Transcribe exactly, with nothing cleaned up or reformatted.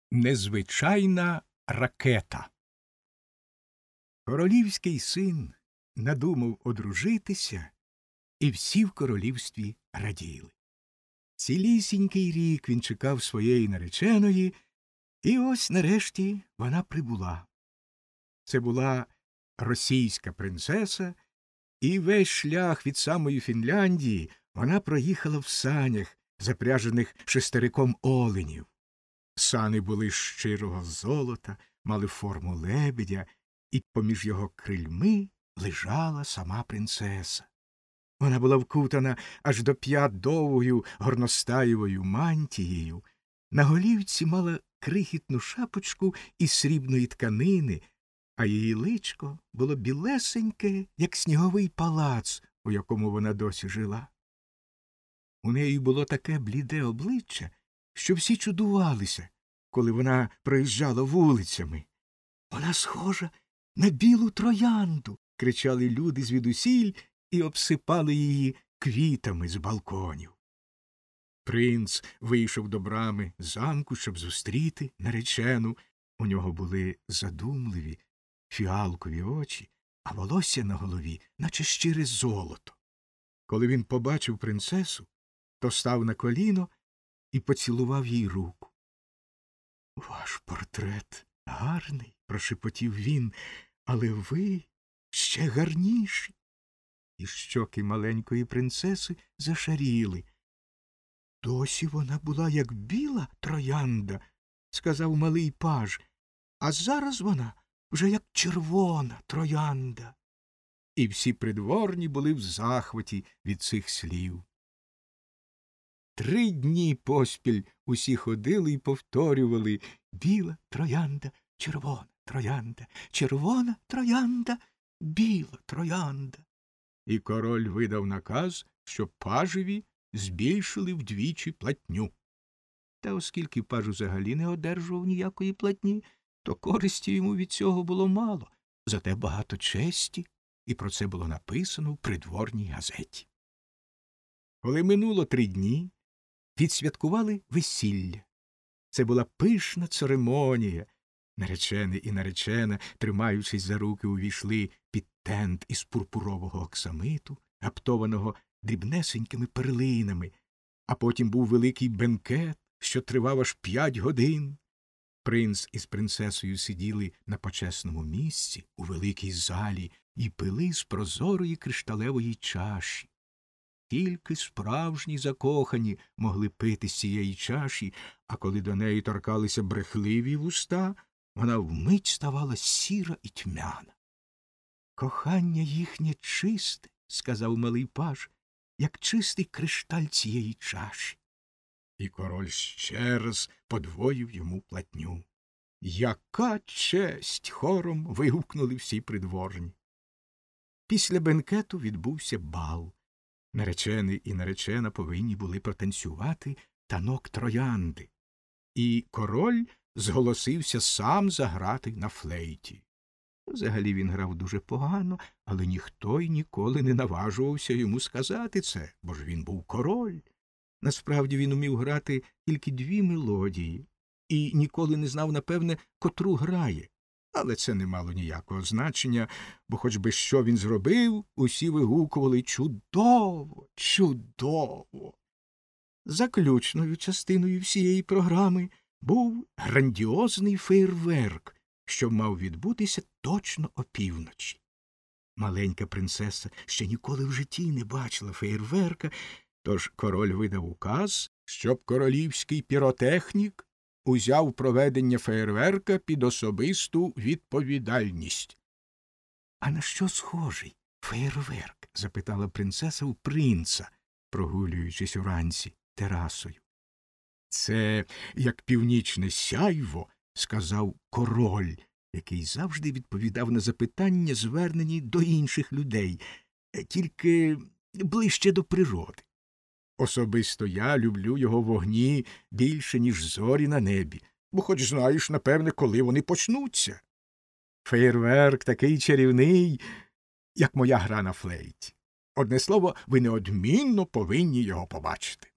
Незвичайна ракета. Королівський син надумав одружитися, і всі в королівстві раділи. Цілісінький рік він чекав своєї нареченої, і ось нарешті вона прибула. Це була російська принцеса, і весь шлях від самої Фінляндії вона проїхала в санях, запряжених шестериком оленів. Сани були з щирого золота, мали форму лебедя, і поміж його крильми лежала сама принцеса. Вона була вкутана аж до п'ят довгою горностаєвою мантією, на голівці мала крихітну шапочку із срібної тканини, а її личко було білесеньке, як сніговий палац, у якому вона досі жила. У неї було таке бліде обличчя, що всі чудувалися, коли вона проїжджала вулицями. «Вона схожа на білу троянду!» – кричали люди звідусіль і обсипали її квітами з балконів. Принц вийшов до брами замку, щоб зустріти наречену. У нього були задумливі фіалкові очі, а волосся на голові, наче щире золото. Коли він побачив принцесу, то став на коліно і поцілував їй руку. «Ваш портрет гарний», – прошепотів він, – «але ви ще гарніші». І щоки маленької принцеси зашаріли. «Досі вона була як біла троянда», – сказав малий паж, «а зараз вона вже як червона троянда». І всі придворні були в захваті від цих слів. Три дні поспіль усі ходили й повторювали: «Біла троянда, червона троянда, червона троянда, біла троянда». І король видав наказ, щоб пажеві збільшили вдвічі платню. Та оскільки паж взагалі не одержував ніякої платні, то користі йому від цього було мало, зате багато честі, і про це було написано в придворній газеті. Коли минуло три дні, відсвяткували весілля. Це була пишна церемонія. Наречений і наречена, тримаючись за руки, увійшли під тент із пурпурового оксамиту, гаптованого дрібнесенькими перлинами, а потім був великий бенкет, що тривав аж п'ять годин. Принц із принцесою сиділи на почесному місці у великій залі і пили з прозорої кришталевої чаші. Тільки справжні закохані могли пити з цієї чаші, а коли до неї торкалися брехливі вуста, вона вмить ставала сіра і тьмяна. «Кохання їхнє чисте», – сказав малий паж, – «як чистий кришталь цієї чаші». І король ще раз подвоїв йому платню. «Яка честь!» – хором вигукнули всі придворні. Після бенкету відбувся бал. Наречений і наречена повинні були протанцювати танок троянди. І король зголосився сам заграти на флейті. Взагалі він грав дуже погано, але ніхто й ніколи не наважувався йому сказати це, бо ж він був король. Насправді він умів грати тільки дві мелодії і ніколи не знав, напевне, котру грає. Але це не мало ніякого значення, бо хоч би що він зробив, усі вигукували «Чудово! Чудово!». Заключною частиною всієї програми був грандіозний феєрверк, що мав відбутися точно опівночі. Маленька принцеса ще ніколи в житті не бачила феєрверка, тож король видав указ, щоб королівський піротехнік узяв проведення феєрверка під особисту відповідальність. «А на що схожий феєрверк?» – запитала принцеса у принца, прогулюючись уранці терасою. «Це як північне сяйво», – сказав король, який завжди відповідав на запитання, звернені до інших людей, тільки ближче до природи. «Особисто я люблю його вогні більше, ніж зорі на небі, бо хоч знаєш, напевне, коли вони почнуться. Феєрверк такий чарівний, як моя гра на флейті. Одне слово, ви неодмінно повинні його побачити».